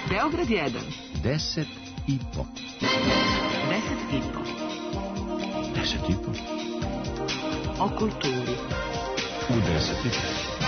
Beograd 1. 10 i po. 10 i po. 10 i po. O kulturi. U 10 i po.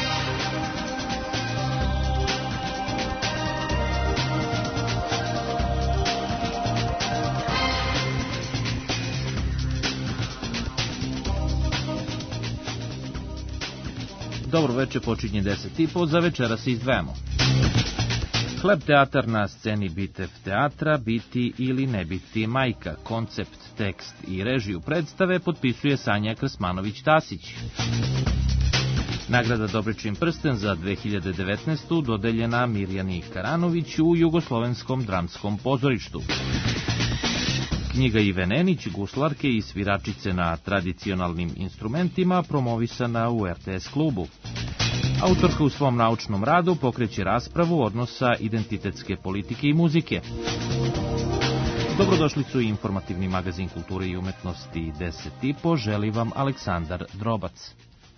Dobro večer, počinje 10:30, za večera se izdvajamo. Hleb teatar na sceni Bitev teatra, biti ili ne biti majka, koncept, tekst i režiju predstave potpisuje Sanja Krsmanović-Tasić. Nagrada Dobričin prsten za 2019. dodeljena Mirjani Karanović u Jugoslovenskom dramskom pozorištu. Knjiga Ive Nenić, guslarke i sviračice na tradicionalnim instrumentima, promovisana u RTS klubu. Autorka u svom naučnom radu pokreće raspravu odnosa identitetske politike i muzike. Dobrodošlicu u informativni magazin kulture i umetnosti 10:30, želi vam Aleksandar Drobac.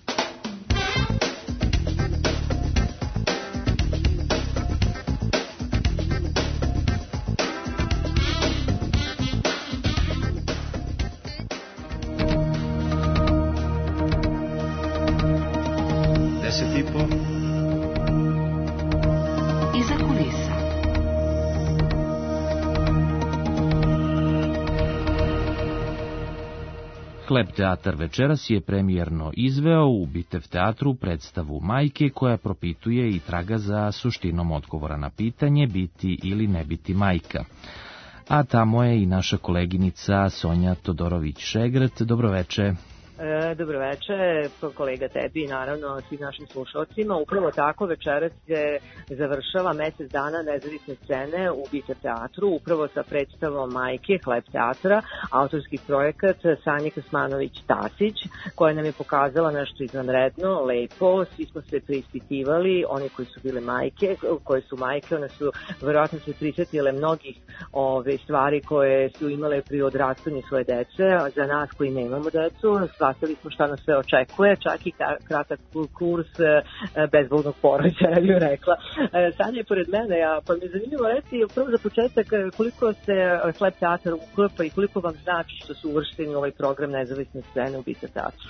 Hleb teatar večeras je premijerno izveo u Bitev teatru predstavu Majke koja propituje i traga za suštinom odgovora na pitanje biti ili ne biti majka. A tamo je i naša koleginica Sonja Todorović-Šegret. Dobroveče. Dobroveče, kolega tebi i naravno svim našim slušalcima. Upravo tako večeras se završava mesec dana nezavisne scene u Bitev teatru, upravo sa predstavom Majke, Hleb teatra, autorski projekat Sanje Krsmanović-Tasić, koja nam je pokazala nešto izvanredno, lepo, svi smo se preispitivali, oni koji su bile majke, koje su majke, one su verovatno se prisjetile mnogih stvari koje su imale pri odrastanju svoje dece, a za nas koji nemamo decu, shvatili smo šta nas sve očekuje, čak i kratak kurs bezbolnog porođaja, ja bih rekla. Sanja je pored mene, pa mi je zanimljivo reći prvo za početak koliko se Hleb teatar uklapa i koliko vam znači što su uvršteni u ovaj program nezavisne scene u Bitev teatru.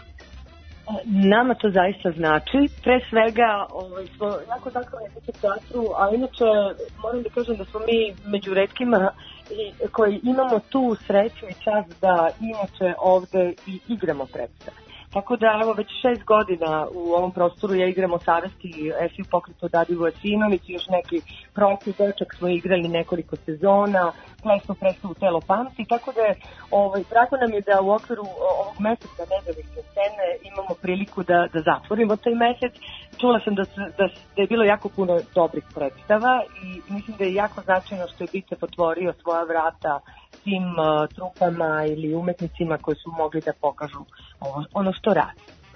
Nama to zaista znači. Pre svega smo jako zahvalni Bitev teatru, a inače moram da kažem da smo mi među retkima koji imamo tu sreću i čast da inače ovde i igramo predstave. Tako da, evo, već 6 godina u ovom prostoru ja igramo Savesti, Esiju pokretu Dadivu Asinović i još neki projekti dečak smo igrali nekoliko sezona, plesnu predstavu Telo pamti, tako da je, drago nam je da u okviru ovog meseca nezavisne scene imamo priliku da zatvorimo taj mesec. Čula sam da je bilo jako puno dobrih predstava i mislim da je jako značajno što je Bitev otvorio svoja vrata tim trupama ili umetnicima koji su mogli da pokažu ono što radi.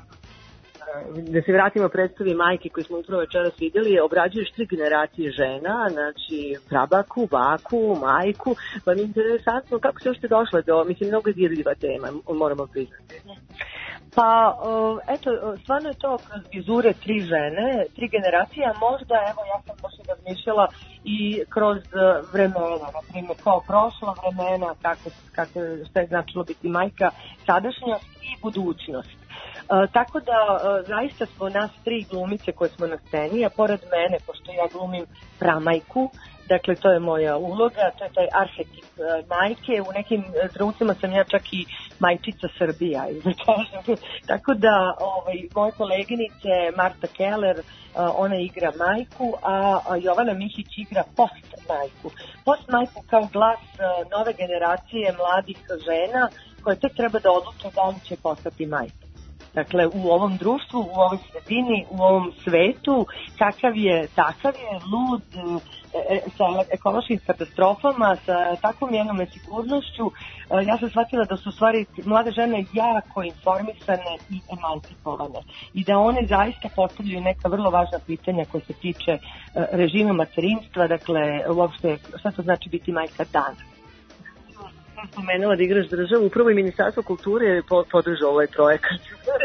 Da se vratimo predstavi Majke koju smo upravo večeras vidjeli, obrađuješ 3 generacije žena, znači prabaku, baku, majku, pa mi je interesantno kako se uopšte došla do, mislim, mnogo dirljiva tema, moramo priznati. Pa, eto, stvarno je to kroz vizure 3 žene, 3 generacije, a možda, evo, ja sam baš razmišljala i kroz vremena, na primjer, kao prošla vremena, šta je značilo biti majka, sadašnjost i budućnost. Tako da, zaista smo nas 3 glumice koje smo na sceni, a pored mene, pošto ja glumim pramajku, dakle, to je moja uloga, to je taj arhetip majke, u nekim trenucima sam ja čak i majčica Srbija, tako da moje koleginice Marta Keller, ona igra majku, a Jovana Mihić igra post majku. Post majku kao glas nove generacije mladih žena koje tek treba da odluče da li će postati majka. Dakle, u ovom društvu, u ovoj sredini, u ovom svetu, kakav je, lud, sa ekološkim katastrofama, sa takvom jednom nesigurnošću, ja sam shvatila da su u stvari mlade žene jako informisane i emancipovane i da one zaista postavljaju neka vrlo važna pitanja koja se tiče režima materinstva, dakle, uopšte šta to znači biti majka danas. Spomenula da igraš državu, upravo i Ministarstvo kulture podržao ovaj projekat.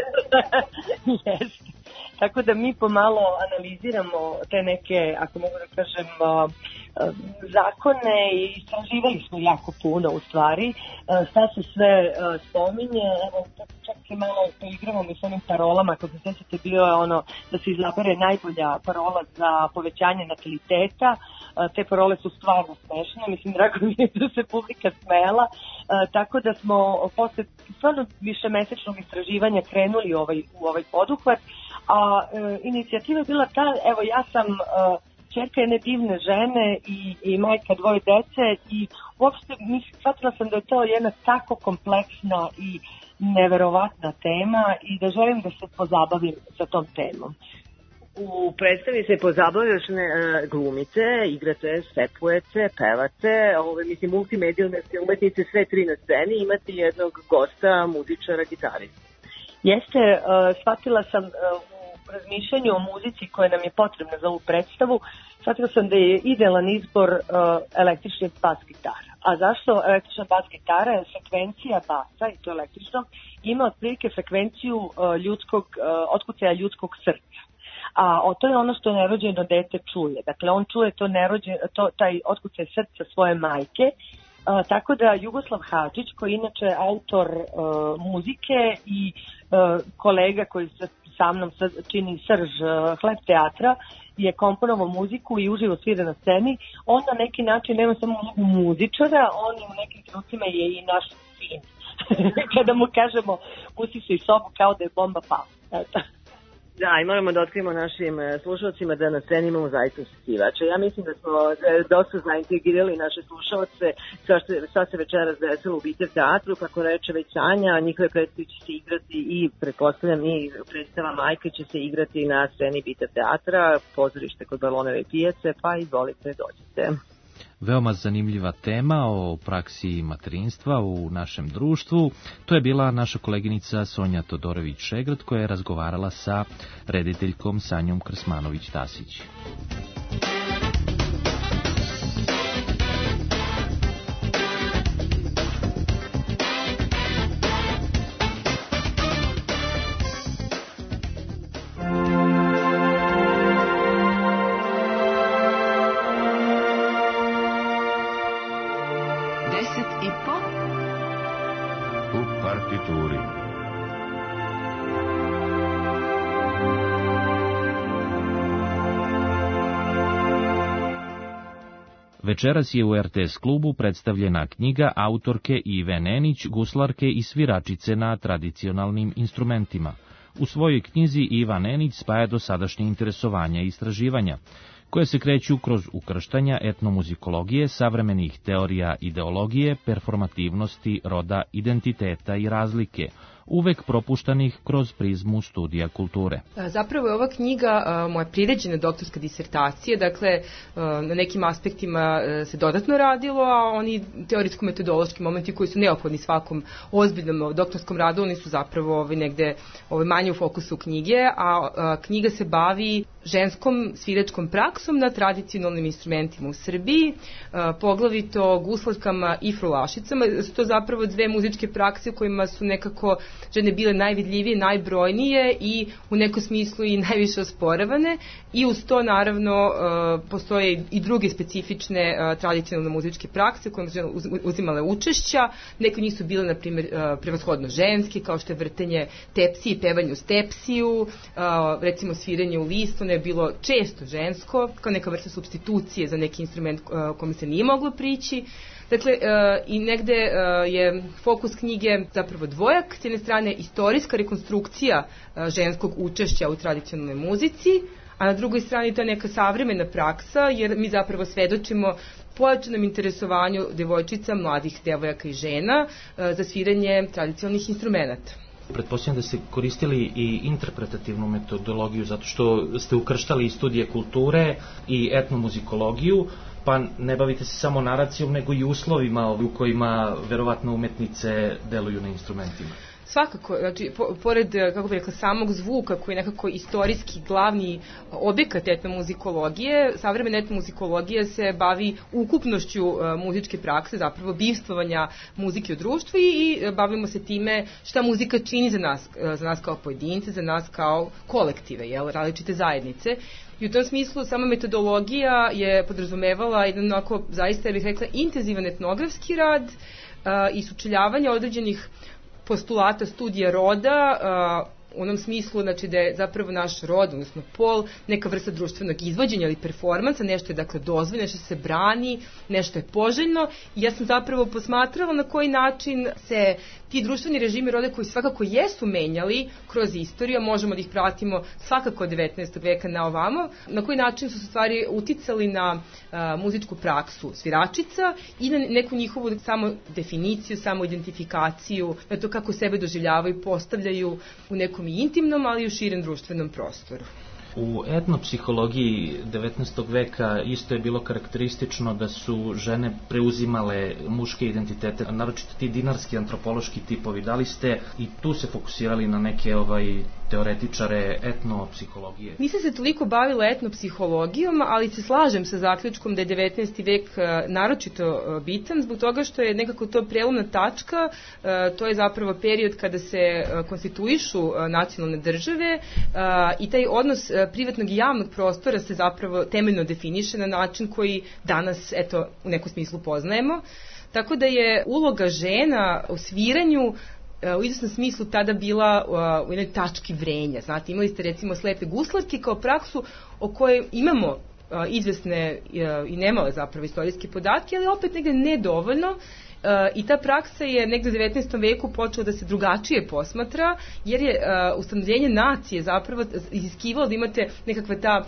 Jeste. Tako da mi pomalo analiziramo te neke, ako mogu da kažem, zakone i istraživali smo jako puno u stvari, šta se sve spominje, evo čak i malo poigramo mi s onim parolama, kako se sjećate bio je ono da se izabere najbolja parola za povećanje nataliteta, te parole su stvarno smešne, mislim drago mi je da se publika smela, tako da smo posle stvarno višemesečnog istraživanja krenuli u ovaj poduhvat, a inicijativa je bila ta, evo ja sam ćerka jedne divne žene i majka dvoje dece i uopšte shvatila sam da je to jedna tako kompleksna i neverovatna tema i da želim da se pozabavim sa tom temom. U predstavi se pozabavljaš glumice, igrate, stepujete, pevate, mislim multimedijalne umetnice, sve tri na sceni, imate jednog gosta, muzičara, gitarista. Jeste, shvatila sam u razmišljanju o muzici koja nam je potrebna za ovu predstavu, shvatila sam da je idealan izbor električne bas gitara. A zašto električna bas gitara? Je frekvencija basa, i to električnog, ima otprilike frekvenciju otkucaja ljudskog srca. A to je ono što nerođeno dete čuje. Dakle, on čuje taj otkucaj srca svoje majke. Tako da Jugoslav Hadžić, koji je inače autor muzike i kolega koji sa mnom čini srž Hleb teatra, je komponovao muziku i uživo svira na sceni. On na neki način nema samo ulogu muzičara, on u nekim trenucima je i naš sin. Kada mu kažemo usisaj sobu kao da je bomba pala. Da, i moramo da otkrijemo našim slušalcima da na sceni imamo zaista usisivača. Ja mislim da smo dosta zaintegrirali naše slušalce šta se večeras desilo u Bitev teatru, kako reče već Anja, njihove predstave će se igrati i pretpostavljam i predstava Majke će se igrati na sceni Bitev teatra, pozorište kod Balonove pijace, pa izvolite, dođite. Veoma zanimljiva tema o praksi materinstva u našem društvu. To je bila naša koleginica Sonja Todorović-Šegrad koja je razgovarala sa rediteljkom Sanjom Krsmanović-Tasić. Večeras je u RTS klubu predstavljena knjiga autorke Ive Nenić, guslarke i sviračice na tradicionalnim instrumentima. U svojoj knjizi Iva Nenić spaja dosadašnje interesovanja i istraživanja, koje se kreću kroz ukrštanja etnomuzikologije, savremenih teorija ideologije, performativnosti, roda, identiteta i razlike, uvek propuštanih kroz prizmu studija kulture. Zapravo je ova knjiga moja priređena doktorska disertacija, dakle na nekim aspektima se dodatno radilo, a oni teorijsko-metodološki momenti koji su neophodni svakom ozbiljnom doktorskom radu, oni su zapravo negde manje u fokusu knjige, a knjiga se bavi ženskom sviračkom praksom na tradicionalnim instrumentima u Srbiji, poglavito guslarkama i frulašicama. Su to zapravo dve muzičke prakse u kojima su nekako žene bile najvidljivije, najbrojnije i u nekom smislu i najviše osporavane, i uz to naravno postoje i druge specifične tradicionalne muzičke prakse u kojima su žene uzimale učešća. Neke od njih su bile, na primjer, prevashodno ženske, kao što je vrtenje tepsije i pevanje uz tepsiju, recimo sviranje u listu, je bilo često žensko, kao neka vrsta supstitucije za neki instrument kome se nije moglo prići. Dakle, i negde je fokus knjige zapravo dvojak, s jedne strane istorijska rekonstrukcija ženskog učešća u tradicionalnoj muzici, a na drugoj strani to je neka savremena praksa, jer mi zapravo svedočimo pojačanom interesovanju devojčica, mladih devojaka i žena za sviranje tradicionalnih instrumenta. Pretpostavljam da ste koristili i interpretativnu metodologiju, zato što ste ukrštali i studije kulture i etnomuzikologiju, pa ne bavite se samo naracijom, nego i uslovima u kojima verovatno umetnice deluju na instrumentima. svakako, znači, pored, kako bih rekla, samog zvuka koji je nekako istorijski glavni objekat etnomuzikologije, savremena etnomuzikologija se bavi ukupnošću muzičke prakse, zapravo bivstvovanja muzike u društvu i bavimo se time šta muzika čini za nas kao pojedince, za nas kao kolektive, različite zajednice. I u tom smislu sama metodologija je podrazumevala jedan onako, zaista ja bih rekla, intenzivan etnografski rad i sučeljavanje određenih postulata studija roda, u onom smislu, znači, da je zapravo naš rod, odnosno pol, neka vrsta društvenog izvođenja ili performansa, nešto je dakle dozvoljeno, nešto se brani, nešto je poželjno. I ja sam zapravo posmatrala na koji način se ti društveni režimi roda, koji svakako jesu menjali kroz istoriju, možemo da ih pratimo svakako od 19. veka na ovamo, na koji način su stvari uticali na muzičku praksu sviračica i na neku njihovu samo definiciju, samo identifikaciju, na to kako sebe doživljavaju i postavljaju u nekom i intimnom, ali i u širem društvenom prostoru. U etnopsihologiji 19. veka isto je bilo karakteristično da su žene preuzimale muške identitete, naročito ti dinarski antropološki tipovi. Da li ste i tu se fokusirali na neke teoretičare etnopsihologije? Nisam se toliko bavila etnopsihologijom, ali se slažem sa zaključkom da je 19. vek naročito bitan, zbog toga što je nekako to prelomna tačka, to je zapravo period kada se konstituišu nacionalne države i taj odnos privatnog i javnog prostora se zapravo temeljno definiše na način koji danas, eto, u nekom smislu poznajemo. Tako da je uloga žena u sviranju u izvesnom smislu tada bila u jednoj tački vrenja. Znate, imali ste recimo slepe guslarke kao praksu o kojoj imamo izvesne i nemale zapravo istorijske podatke, ali opet negde nedovoljno. I ta praksa je negde u 19. veku počela da se drugačije posmatra, jer je ustanovljenje nacije zapravo iziskivalo da imate nekakve ta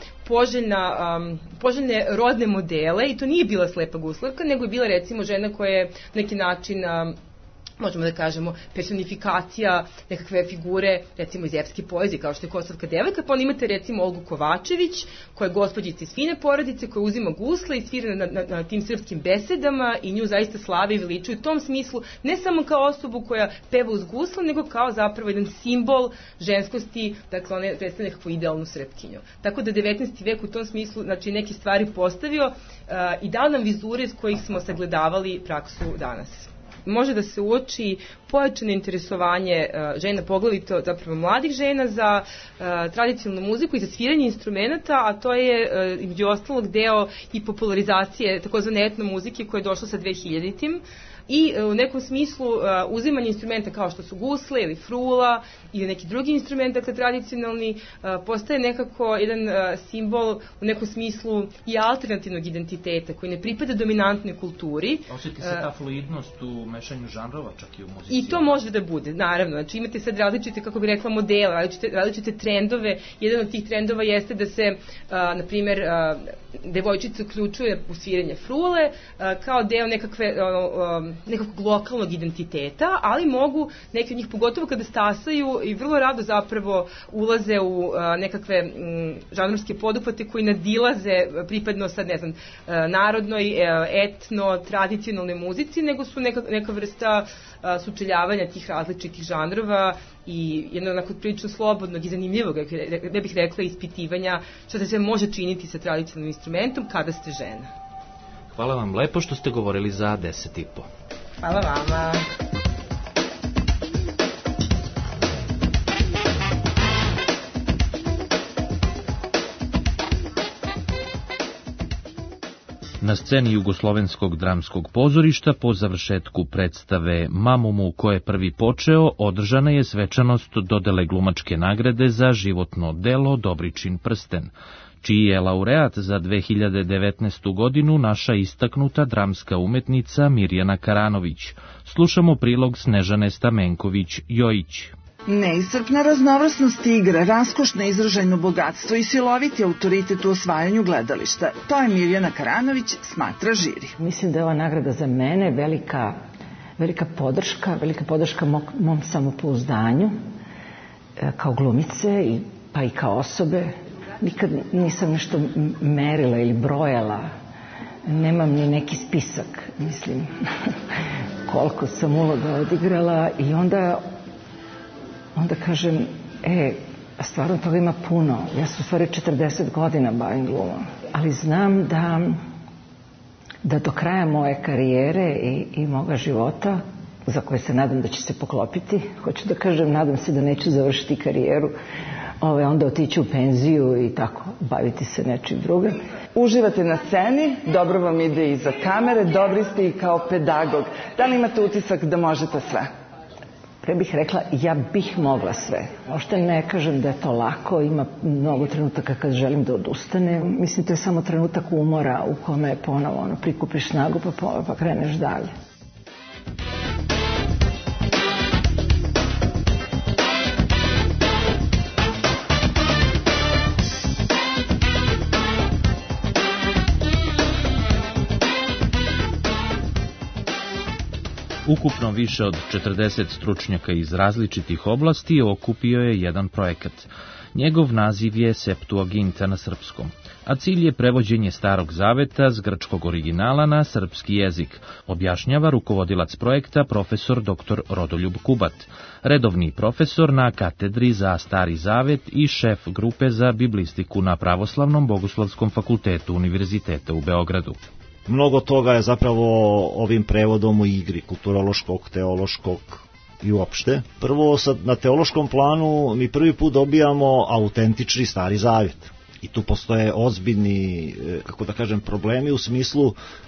poželjne rodne modele, i to nije bila slepa guslarka, nego je bila recimo žena koja je na neki način možemo da kažemo, personifikacija nekakve figure, recimo iz epske poezije, kao što je Kosovska devojka, pa onda imate recimo Olgu Kovačević, koja je gospođica iz fine porodice, koja uzima gusle i svira na tim srpskim besedama i nju zaista slave i veličuju u tom smislu, ne samo kao osobu koja peva uz gusle, nego kao zapravo jedan simbol ženskosti, dakle ona predstavlja nekakvu idealnu Srpkinju. Tako da 19. vek u tom smislu, znači, neke stvari postavio i dao nam vizure s kojih smo sagledavali praksu danas. Može da se uoči pojačano interesovanje žena, poglavito zapravo mladih žena, za tradicionalnu muziku i za sviranje instrumenta, a to je između ostalog deo i popularizacije takozvane etno muzike koja je došla sa 2000-tim. I u nekom smislu uzimanje instrumenta kao što su gusle ili frula ili neki drugi instrument, dakle tradicionalni, postaje nekako jedan simbol u nekom smislu i alternativnog identiteta koji ne pripada dominantnoj kulturi. Osjeti se ta fluidnost u mešanju žanrova čak i u muzici. I to može da bude, naravno. Znači imate sad različite, kako bih rekla, modele, različite trendove. Jedan od tih trendova jeste da se, na primjer, devojčice uključuje u sviranje frule kao deo nekakvog lokalnog identiteta, ali mogu neki od njih, pogotovo kada stasaju, i vrlo rado zapravo ulaze u nekakve žanrovske poduhvate koji nadilaze pripadno sad, ne znam, narodnoj, etno, tradicionalnoj muzici, nego su neka vrsta sučeljavanja tih različitih žanrova i jedno onako prilično slobodnog i zanimljivog, ja bih rekla, ispitivanja što se sve može činiti sa tradicionalnim instrumentom kada ste žena. Hvala vam lepo što ste govorili za 10,5. Hvala vama. Na sceni Jugoslovenskog dramskog pozorišta po završetku predstave Mamumu ko je prvi počeo održana je svečanost dodele glumačke nagrade za životno delo Dobričin prsten, čiji je laureat za 2019. godinu naša istaknuta dramska umetnica Mirjana Karanović. Slušamo prilog Snežane Stamenković-Jojić. Neiscrpna raznovrsnost igre, raskošno izražajno bogatstvo i siloviti autoritet u osvajanju gledališta. To je Mirjana Karanović, smatra žiri. Mislim da je ova nagrada za mene velika podrška mom samopouzdanju kao glumice pa i kao osobe. Nikad nisam nešto merila ili brojala, nemam ni neki spisak, mislim, koliko sam uloga odigrala, i onda onda kažem, stvarno toga ima puno. Ja se u stvari 40 godina bavim glumom, ali znam da do kraja moje karijere i moga života, za koje se nadam da će se poklopiti, hoću da kažem, nadam se da neću završiti karijeru, onda otići u penziju i tako baviti se nečim drugim. Uživate na sceni, dobro vam ide i za kamere, dobri ste i kao pedagog. Da li imate utisak da možete sve? Pre bih rekla, ja bih mogla sve. Možda ne kažem da je to lako, ima mnogo trenutaka kad želim da odustanem. Mislim, to je samo trenutak umora u kome ponovo prikupiš snagu pa kreneš dalje. Ukupno više od 40 stručnjaka iz različitih oblasti okupio je jedan projekat. Njegov naziv je Septuaginta na srpskom, a cilj je prevođenje Starog zaveta s grčkog originala na srpski jezik, objašnjava rukovodilac projekta profesor dr. Rodoljub Kubat, redovni profesor na katedri za Stari zavet i šef grupe za biblistiku na Pravoslavnom bogoslovskom fakultetu Univerziteta u Beogradu. Mnogo toga je zapravo ovim prevodom u igri, kulturološkog, teološkog i uopšte. Prvo, na teološkom planu mi prvi put dobijamo autentični Stari zavet. I tu postoje ozbiljni, kako da kažem, problemi u smislu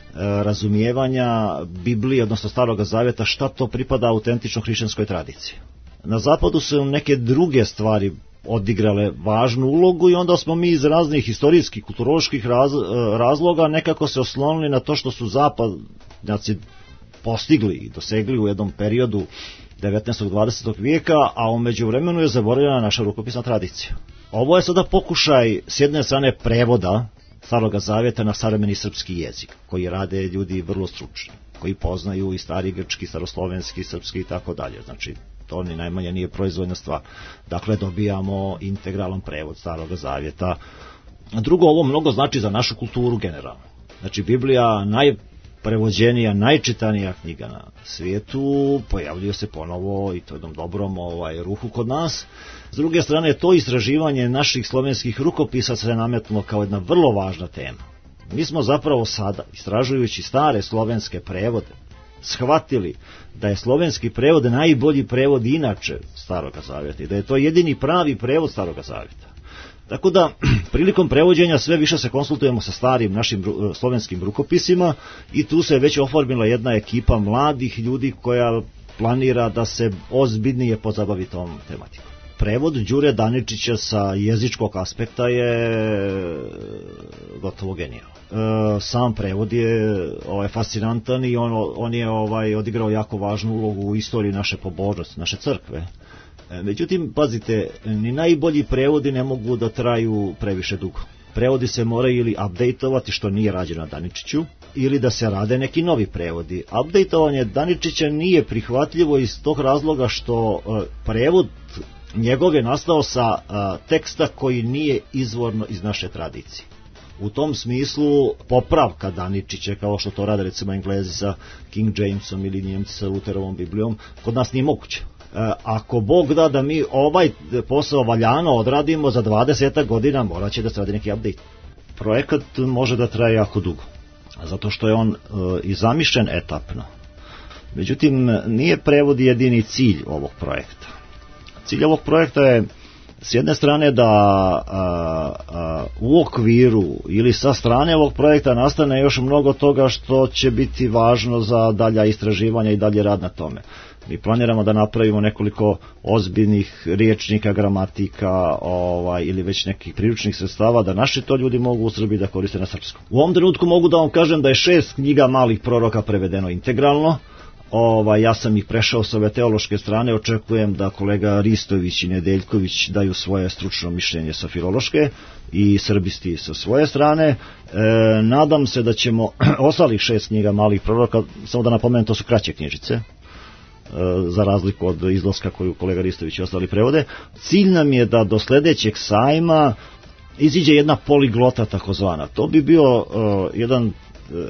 razumijevanja Biblije, odnosno Starog zaveta, šta to pripada autentično hrišćanskoj tradiciji. Na zapadu su neke druge stvari odigrale važnu ulogu i onda smo mi iz raznih historijskih, kulturoloških razloga nekako se oslonili na to što su zapadnjaci postigli i dosegli u jednom periodu 19. 20. vijeka, a u međuvremenu je zaboravljena naša rukopisna tradicija. Ovo je sada pokušaj s jedne strane prevoda Staroga zaveta na savremeni srpski jezik, koji rade ljudi vrlo stručni, koji poznaju i stari grčki, staroslovenski, srpski i tako dalje. Znači, to ni najmanje nije proizvoljna stvar. Dakle, dobijamo integralan prevod Staroga zavjeta. Drugo, ovo mnogo znači za našu kulturu generalno. Znači, Biblija najprevođenija, najčitanija knjiga na svijetu, pojavljuje se ponovo i to jednom dobrom ruhu kod nas. S druge strane, to istraživanje naših slovenskih rukopisa se nametnulo kao jedna vrlo važna tema. Mi smo zapravo sada, istražujući stare slovenske prevode, shvatili da je slovenski prevod najbolji prevod inače Staroga zavjeta i da je to jedini pravi prevod Staroga zavjeta. Tako da, prilikom prevođenja sve više se konsultujemo sa starim našim slovenskim rukopisima i tu se već oformila jedna ekipa mladih ljudi koja planira da se ozbiljnije pozabavi tom tematikom. Prevod Đure Daničića sa jezičkog aspekta je gotovo genijalan. Sam prevod je fascinantan i on je odigrao jako važnu ulogu u istoriji naše pobožnosti, naše crkve. Međutim, pazite, ni najbolji prevodi ne mogu da traju previše dugo. Prevodi se moraju ili updateovati, što nije rađeno na Daničiću, ili da se rade neki novi prevodi. Updateovanje Daničića nije prihvatljivo iz tog razloga što prevod njegov je nastao sa teksta koji nije izvorno iz naše tradicije. U tom smislu popravka Daničića, kao što to rade recimo Englezi sa King Jamesom ili Njemci sa Luterovom Biblijom, kod nas nije moguće. Ako Bog da mi ovaj posao valjano odradimo za 20 godina, morat će da se radi neki update. Projekat može da traje jako dugo, zato što je on i zamišljen etapno. Međutim, nije prevod jedini cilj ovog projekta. Cilj ovog projekta je s jedne strane da u okviru ili sa strane ovog projekta nastane još mnogo toga što će biti važno za dalja istraživanja i dalje rad na tome. Mi planiramo da napravimo nekoliko ozbiljnih riječnika, gramatika ili već nekih priručnih sredstava da naši to ljudi mogu u Srbiji da koriste na srpskom. U ovom trenutku mogu da vam kažem da je 6 knjiga malih proroka prevedeno integralno. Ja sam ih prešao s ove teološke strane, očekujem da kolega Ristović i Nedeljković daju svoje stručno mišljenje sa filološke i srbisti sa svoje strane. Nadam se da ćemo ostalih 6 knjiga malih proroka, samo da napomenem, to su kraće knjižice, za razliku od izlaska koju kolega Ristović i ostali prevode. Cilj nam je da do sledećeg sajma iziđe jedna poliglota takozvana. To bi bio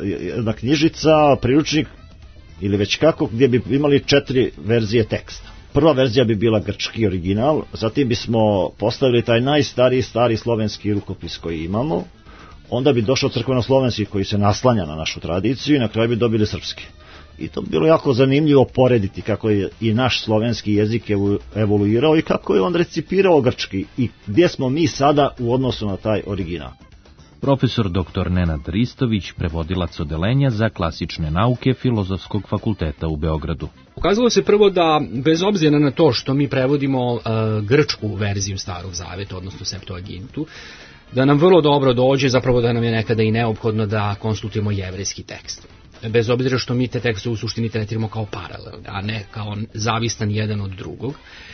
jedna knjižica, priručnik ili već kako, gdje bi imali 4 verzije teksta. prva verzija bi bila grčki original, zatim bismo postavili taj najstariji stari slovenski rukopis koji imamo, onda bi došao crkveno-slovenski koji se naslanja na našu tradiciju i na kraju bi dobili srpski. I to bi bilo jako zanimljivo porediti kako je i naš slovenski jezik evoluirao i kako je on recipirao grčki i gdje smo mi sada u odnosu na taj original. Profesor dr. Nenad Ristović, prevodilac odelenja za klasične nauke Filozofskog fakulteta u Beogradu. Ukazalo se prvo da, bez obzira na to što mi prevodimo grčku verziju Starog Zaveta, odnosno Septuagintu, da nam vrlo dobro dođe, zapravo da nam je nekada i neophodno da konsultujemo jevrejski tekst. Bez obzira što mi te tekste u suštini tretiramo kao paralelne, a ne kao zavistan jedan od drugog.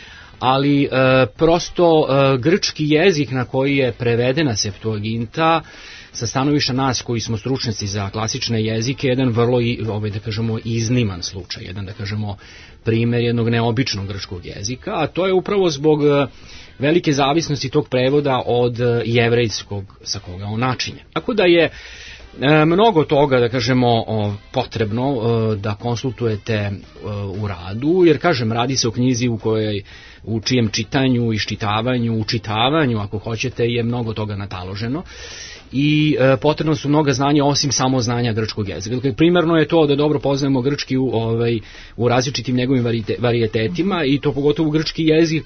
Ali prosto grčki jezik na koji je prevedena Septuaginta sa stanovišta nas koji smo stručnjaci za klasične jezike jedan vrlo da kažemo izniman slučaj, jedan da kažemo primjer jednog neobičnog grčkog jezika, a to je upravo zbog velike zavisnosti tog prevoda od jevrejskog sa koga on načinje. Tako da je mnogo toga, da kažemo, potrebno da konsultujete u radu, jer, kažem, radi se o knjizi u čijem čitanju, iščitavanju, učitavanju, ako hoćete, je mnogo toga nataloženo i potrebno su mnoga znanja osim samo znanja grčkog jezika. Dakle, primarno je to da dobro poznajemo grčki u različitim njegovim varijetetima i to pogotovo grčki jezik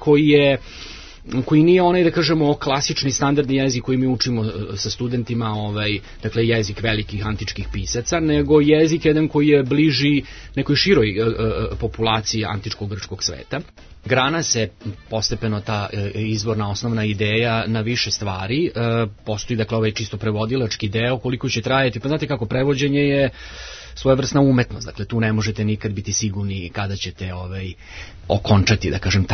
koji nije onaj, da kažemo, klasični standardni jezik koji mi učimo sa studentima, dakle jezik velikih antičkih pisaca, nego jezik jedan koji je bliži nekoj široj populaciji antičkog grčkog sveta. Grana se postepeno ta izvorna osnovna ideja na više stvari, postoji dakle ovaj čisto prevodilački deo, koliko će trajati, pa znate kako, prevođenje je svojevrsna umetnost, dakle tu ne možete nikad biti sigurni kada ćete okončati, da kažem,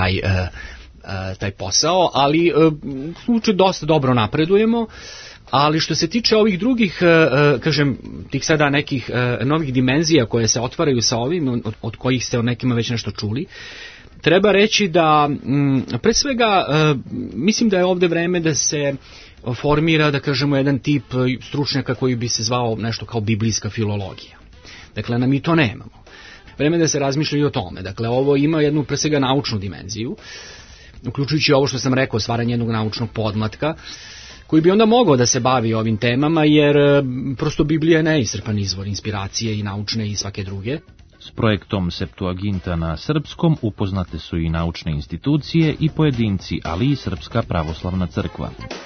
taj posao, ali slučaj dosta dobro napredujemo, ali što se tiče ovih drugih, kažem, tih sada nekih novih dimenzija koje se otvaraju sa ovim, od kojih ste o nekima već nešto čuli, treba reći da, pre svega, mislim da je ovde vreme da se formira, da kažemo, jedan tip stručnjaka koji bi se zvao nešto kao biblijska filologija. Dakle, mi to nemamo. Vreme da se razmišlja i o tome. Dakle, ovo ima jednu, pre svega, naučnu dimenziju, uključujući ovo što sam rekao, stvaranje jednog naučnog podmlatka, koji bi onda mogao da se bavi ovim temama, jer prosto Biblija je neiscrpan izvor inspiracije i naučne i svake druge. S projektom Septuaginta na srpskom upoznate su i naučne institucije i pojedinci, ali i Srpska pravoslavna crkva.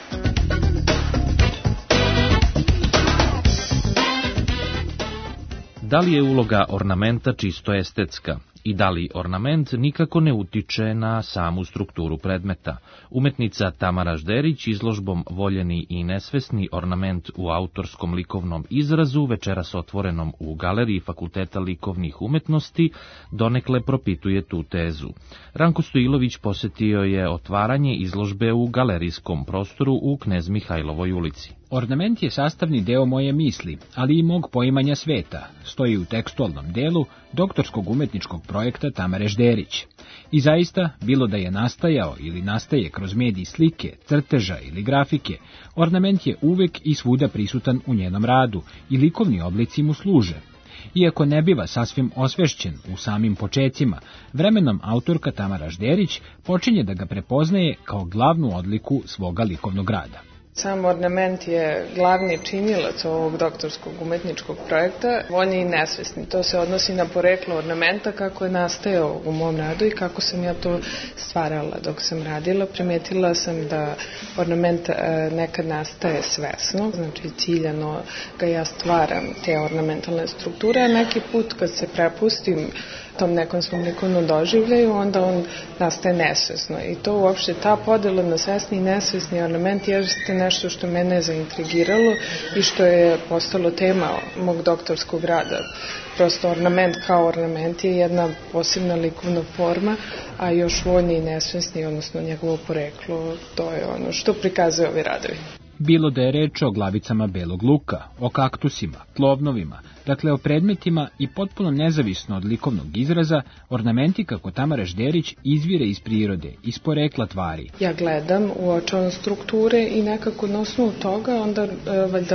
Da li je uloga ornamenta čisto estetska? I da li ornament nikako ne utiče na samu strukturu predmeta? Umetnica Tamara Žderić izložbom Voljeni i nesvesni ornament u autorskom likovnom izrazu, večeras otvorenom u Galeriji Fakulteta likovnih umetnosti, donekle propituje tu tezu. Ranko Stojilović posetio je otvaranje izložbe u galerijskom prostoru u Knez Mihajlovoj ulici. Ornament je sastavni deo moje misli, ali i mog poimanja sveta, stoji u tekstualnom delu doktorskog umetničkog projekta Tamare Žderić. I zaista, bilo da je nastajao ili nastaje kroz medij slike, crteža ili grafike, ornament je uvek i svuda prisutan u njenom radu i likovni oblici mu služe. Iako ne biva sasvim osvešćen u samim počecima, vremenom autorka Tamara Žderić počinje da ga prepoznaje kao glavnu odliku svoga likovnog rada. Sam ornament je glavni činilac ovog doktorskog umetničkog projekta, voljni i nesvesni. To se odnosi na poreklo ornamenta, kako je nastajao u mom radu i kako sam ja to stvarala. Dok sam radila, primetila sam da ornament nekad nastaje svesno, znači ciljano ga ja stvaram te ornamentalne strukture, a neki put kad se prepustim tom nekom svom likovnom doživljaju, onda on nastaje nesvesno. I to uopšte, ta podela na svesni i nesvesni ornament jeste nešto što mene zaintrigiralo i što je postalo tema mog doktorskog rada. Prosto ornament kao ornament je jedna posebna likovna forma, a još voljni i nesvesni, odnosno njegovo poreklo, to je ono što prikazuje ovi radovi. Bilo da je reč o glavicama belog luka, o kaktusima, klovnovima, dakle o predmetima i potpuno nezavisno od likovnog izraza, ornamenti kako Tamara Žderić izvire iz prirode, iz porekla tvari. Ja gledam, uočavam strukture i nekako na osnovu toga onda valjda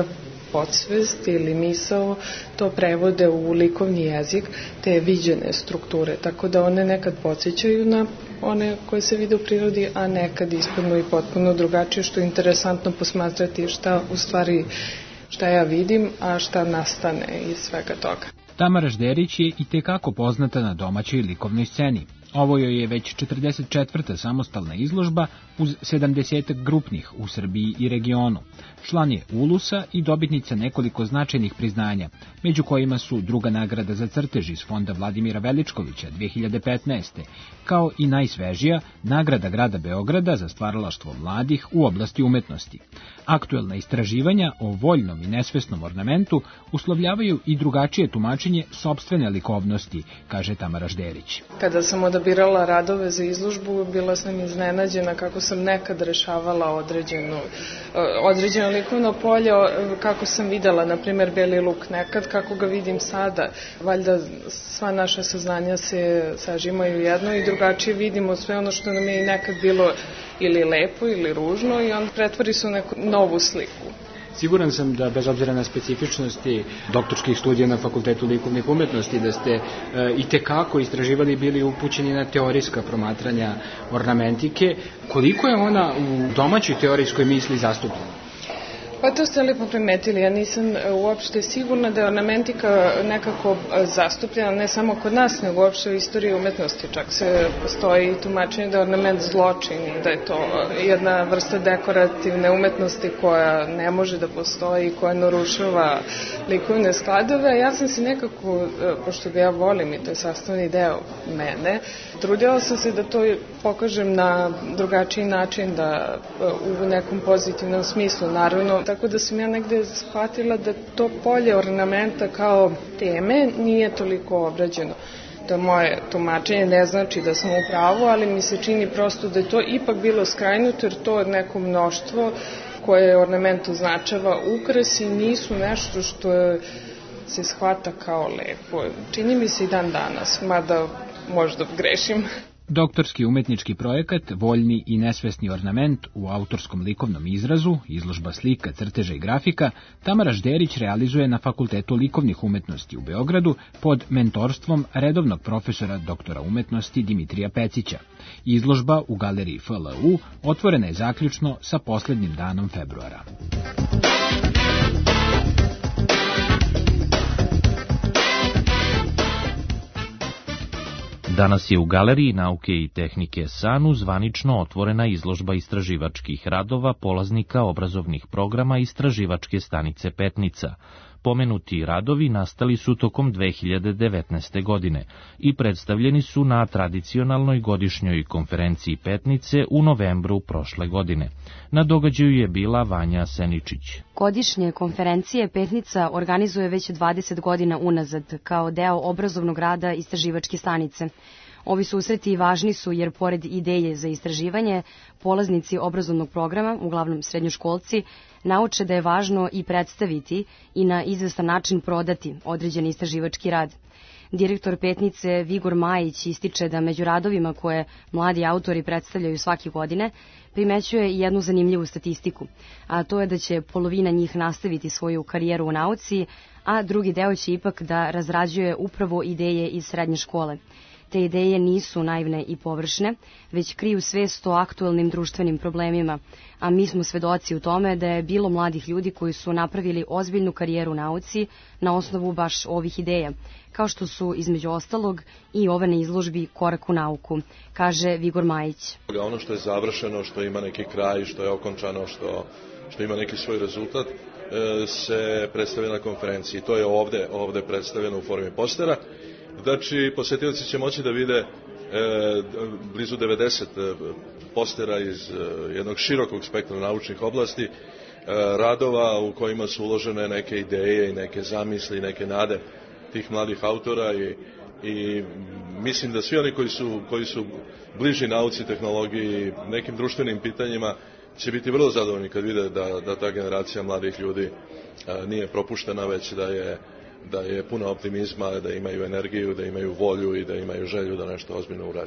podsvest ili misao to prevode u likovni jezik, te viđene strukture, tako da one nekad podsjećaju na one koje se vide u prirodi, a nekad ispadnu i potpuno drugačije, što je interesantno posmatrati šta ja vidim, a šta nastane iz svega toga. Tamara Žderić je i tekako poznata na domaćoj likovnoj sceni. Ovo joj je već 44. samostalna izložba uz 70 grupnih u Srbiji i regionu. Član je Ulusa i dobitnica nekoliko značajnih priznanja, među kojima su druga nagrada za crtež iz fonda Vladimira Veličkovića 2015. kao i najsvežija nagrada grada Beograda za stvaralaštvo mladih u oblasti umetnosti. Aktuelna istraživanja o voljnom i nesvesnom ornamentu uslovljavaju i drugačije tumačenje sopstvene likovnosti, kaže Tamara Žderić. Kada sam odabirala radove za izložbu, bila sam iznenađena kako sam nekad rešavala određeno likovno polje, kako sam videla, na primjer, beli luk nekad, kako ga vidim sada. Valjda sva naša saznanja se sažimaju jedno i drugačije vidimo sve ono što nam je i nekad bilo ili lepo ili ružno i on pretvori se u neku novu sliku. Siguran sam da, bez obzira na specifičnosti doktorskih studija na Fakultetu likovnih umetnosti, da ste i tekako istraživali, bili upućeni na teorijska promatranja ornamentike. Koliko je ona u domaćoj teorijskoj misli zastupljena? Pa to ste lepo primetili, ja nisam uopšte sigurna da je ornamentika nekako zastupljena, ne samo kod nas, nego uopšte u istoriji umetnosti. Čak se postoji tumačenje da je ornament zločin i da je to jedna vrsta dekorativne umetnosti koja ne može da postoji, koja narušava likovne skladove. Ja sam se nekako, pošto ga ja volim i to je sastavni deo mene, trudila sam se da to pokažem na drugačiji način, da u nekom pozitivnom smislu, naravno. Tako da sam ja negde shvatila da to polje ornamenta kao teme nije toliko obrađeno. To je moje tumačenje, ne znači da sam u pravu, ali mi se čini prosto da je to ipak bilo skrajnuto, jer to je neko mnoštvo koje ornament označava, ukrasi nisu nešto što se shvata kao lepo. Čini mi se i dan danas, mada možda grešim. Doktorski umetnički projekat Voljni i nesvesni ornament u autorskom likovnom izrazu, izložba slika, crteža i grafika, Tamara Žderić realizuje na Fakultetu likovnih umetnosti u Beogradu pod mentorstvom redovnog profesora doktora umetnosti Dimitrija Pecića. Izložba u galeriji FLU otvorena je zaključno sa poslednjim danom februara. Danas je u Galeriji nauke i tehnike SANU zvanično otvorena izložba istraživačkih radova polaznika obrazovnih programa Istraživačke stanice Petnica. Pomenuti radovi nastali su tokom 2019. godine i predstavljeni su na tradicionalnoj godišnjoj konferenciji Petnice u novembru prošle godine. Na događaju je bila Vanja Seničić. Godišnje konferencije Petnica organizuje već 20 godina unazad kao deo obrazovnog rada Istraživačke stanice. Ovi susreti važni su jer pored ideje za istraživanje, polaznici obrazovnog programa, uglavnom srednjoškolci, nauče da je važno i predstaviti i na izvestan način prodati određeni istraživački rad. Direktor Petnice Vigor Majić ističe da među radovima koje mladi autori predstavljaju svake godine primećuje jednu zanimljivu statistiku, a to je da će polovina njih nastaviti svoju karijeru u nauci, a drugi deo će ipak da razrađuje upravo ideje iz srednje škole. Te ideje nisu naivne i površne, već kriju svest o aktuelnim društvenim problemima, a mi smo svedoci u tome da je bilo mladih ljudi koji su napravili ozbiljnu karijeru u nauci na osnovu baš ovih ideja, kao što su između ostalog i ove na izložbi Korak u nauku, kaže Vigor Majić. Ono što je završeno, što ima neki kraj, što je okončano, što ima neki svoj rezultat, se predstavlja na konferenciji. To je ovde predstavljeno u formi postera. Znači, posetioci će moći da vide blizu 90 postera iz jednog širokog spektra naučnih oblasti, radova u kojima su uložene neke ideje i neke zamisli i neke nade tih mladih autora i mislim da svi oni koji su bliži nauci, tehnologiji, nekim društvenim pitanjima će biti vrlo zadovoljni kad vide da ta generacija mladih ljudi nije propuštena, već da je puno optimizma, da imaju energiju, da imaju volju i da imaju želju da nešto ozbiljno urade.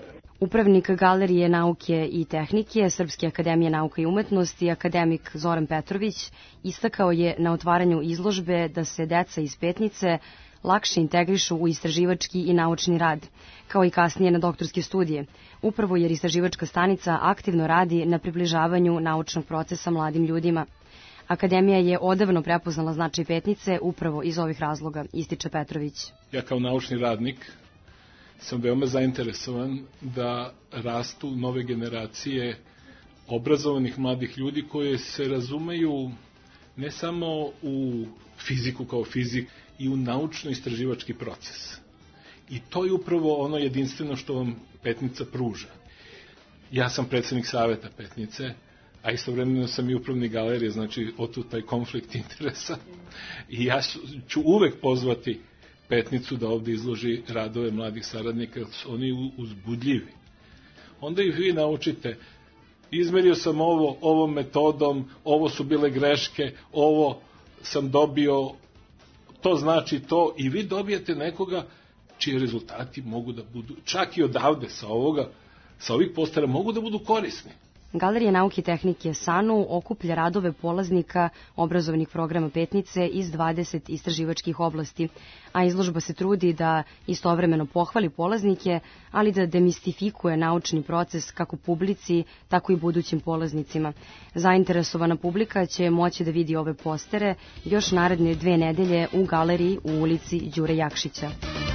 Upravnik Galerije nauke i tehnike Srpske akademije nauka i umetnosti, akademik Zoran Petrović, istakao je na otvaranju izložbe da se deca iz Petnice lakše integrišu u istraživački i naučni rad, kao i kasnije na doktorske studije, upravo jer istraživačka stanica aktivno radi na približavanju naučnog procesa mladim ljudima. Akademija je odavno prepoznala značaj Petnice upravo iz ovih razloga, ističe Petrović. Ja kao naučni radnik sam veoma zainteresovan da rastu nove generacije obrazovanih mladih ljudi koje se razumeju ne samo u fiziku kao fizik, i u naučno-istraživački proces. I to je upravo ono jedinstveno što vam Petnica pruža. Ja sam predsednik saveta Petnice, a istovremeno sam i upravnik galerije, znači otud taj konflikt interesa. I ja ću uvek pozvati Petnicu da ovde izloži radove mladih saradnika, jer su oni uzbudljivi. Onda ih vi naučite, izmerio sam ovom metodom, ovo su bile greške, ovo sam dobio, to znači to, i vi dobijete nekoga čiji rezultati mogu da budu, čak i odavde sa ovih postara, mogu da budu korisni. Galerija nauke i tehnike SANU okuplja radove polaznika obrazovnih programa Petnice iz 20 istraživačkih oblasti, a izložba se trudi da istovremeno pohvali polaznike, ali da demistifikuje naučni proces kako publici, tako i budućim polaznicima. Zainteresovana publika će moći da vidi ove postere još naredne 2 nedelje u galeriji u ulici Đure Jakšića.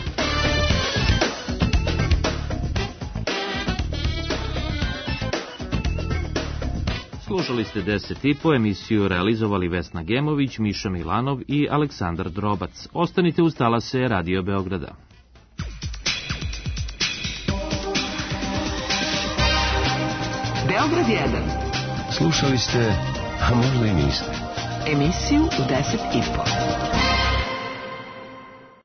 Slušali ste 10.5, emisiju realizovali Vesna Gemović, Miša Milanov i Aleksandar Drobac. Ostanite uz talase Radio Beograda. Beograd 1. Slušali ste, a možda i niste. Emisiju u 10.5.